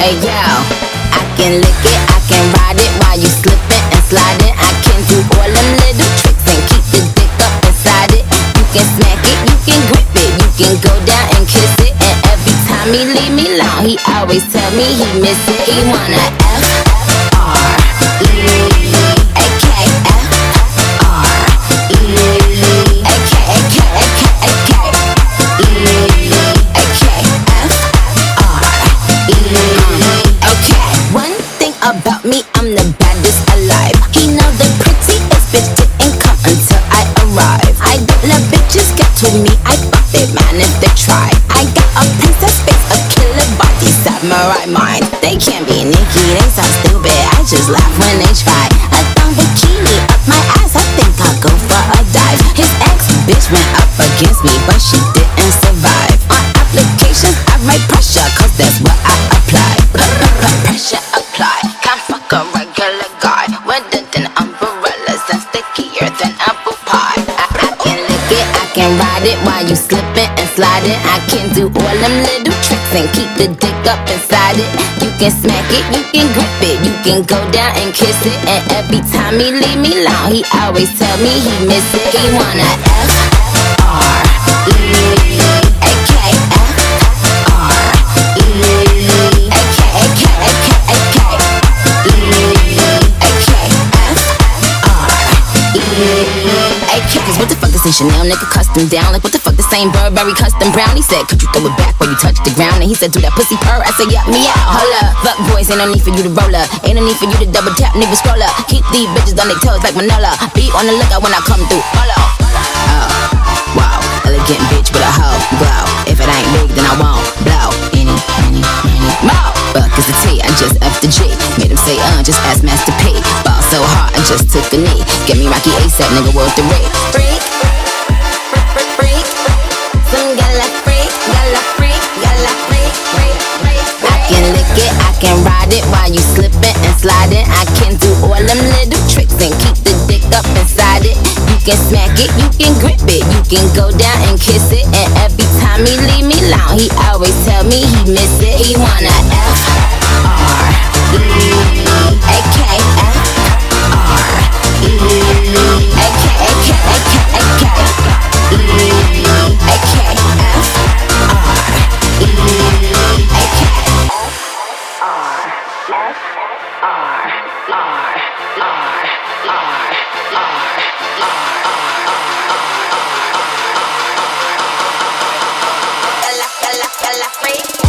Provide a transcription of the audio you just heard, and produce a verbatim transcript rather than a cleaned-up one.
Hey yo, I can lick it, I can ride it while you slipping and sliding. I can do all them little tricks and keep the dick up inside it. You can smack it, you can grip it, you can go down and kiss it. And every time he leave me alone, he always tell me he miss it. He wanna F R E A K F R E A K A K A K A K E A K F R E. Okay, one thing about me, I'm the baddest alive. He know the prettiest bitch didn't come until I arrive. I don't let bitches get to me, I fuck it, man, if they try. I got a princess face, a killer body, samurai mind. They can't be Nicki, they so stupid, I just laugh when they try. A thong bikini up my ass, I think I'll go for a dive. His ex bitch went up against me, but she didn't survive. On applications, I write pressure, cause that's what I apply. Pressure apply, can't fuck a regular guy. Wetter than umbrellas and stickier than apple pie. I, I can lick it, I can ride it while you slipping and sliding. I can do all them little tricks and keep the dick up inside it. You can smack it, you can grip it, you can go down and kiss it. And every time he leave me alone, he always tell me he miss it. He wanna F R E A K F R E A K A K A K A K E A K F R E A K. Cause what the fuck is this Chanel nigga custom down? Like what the fuck the same Burberry custom brown? He said, could you throw it back while you touch the ground? And he said, do that pussy purr. I said, yeah, me out. Hold up, fuck boys, ain't no need for you to roll up. Ain't no need for you to double tap, nigga scroll up. Keep these bitches on their toes like Manila. Be on the lookout when I come through. Hold up. Oh, wow, elegant bitch with a hoe glow. If it ain't big, then I won't blow. Any, any, any more. Fuck is the T, I just F the G. Made him say, uh, just ask Master P. Ball so hard, I just took a knee. Get me Rocky ASAP, nigga, worth the rate. Freak, freak, freak, some gala freak, gala freak, gala freak, freak, freak. I can lick it, I can ride it while you slipping and sliding. I can do all them little tricks and keep the dick up inside it. You can smack it, you can grip it, you can go down and kiss it. And every time he leave me alone, he always tell me he miss it. He wanna F R E A K F R E A K A K A K A K E A K F R E A K F R F R R R R Gala, gala, gala, freak.